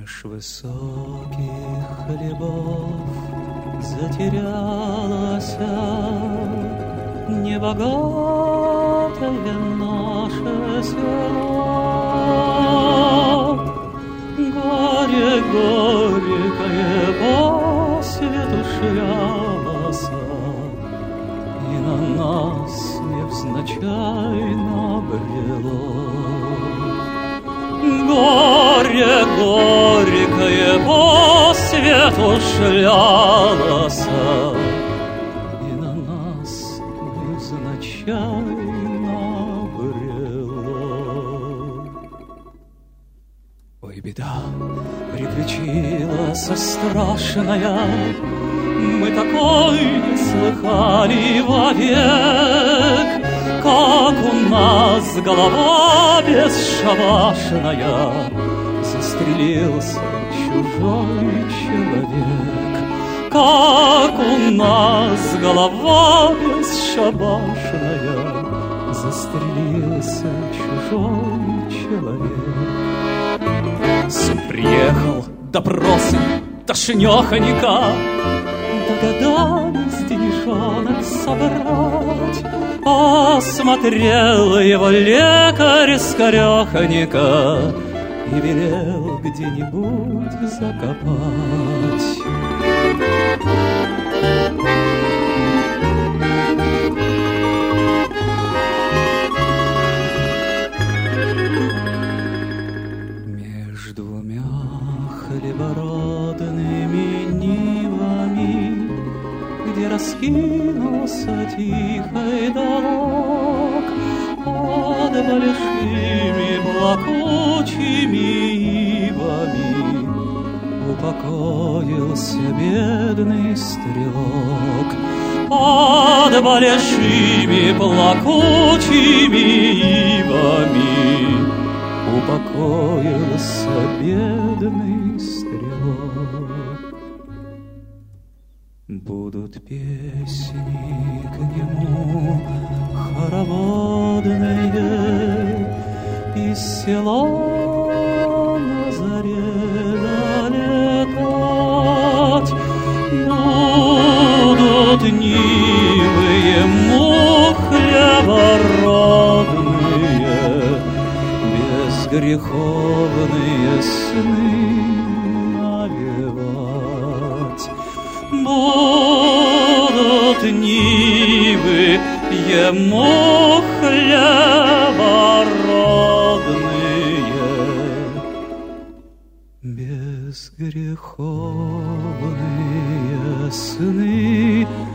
Меж высоких хлебов затерялась небогатое наше село. Горе горькое по свету шлялось, и на нас невзначайно брело. Горе горькое по свету шлялось, и на нас невзначайно брело. Ой, беда приключилась страшная, мы такой не слыхали вовек, как у нас голова бесшабашная, застрелился чужой человек. Как у нас голова бесшабашная, застрелился чужой человек. Сын приехал, допросы, тошнёхонька, догадались деньжонок собрать. Осмотрел его лекарь скорёхонька и велел где-нибудь закопать. Между двумя хлебородными нивами, где раскинулся тихий дорог, под большими плакучими ивами упокоился бедный стрелок. Под большими плакучими ивами упокоился бедный стрелок. Будут песни к нему хороводные из села на заре долетать. Будут нивы ему хлебородные, безгреховные сны навевать. Будут нивы ему хлебородные, безгреховные сны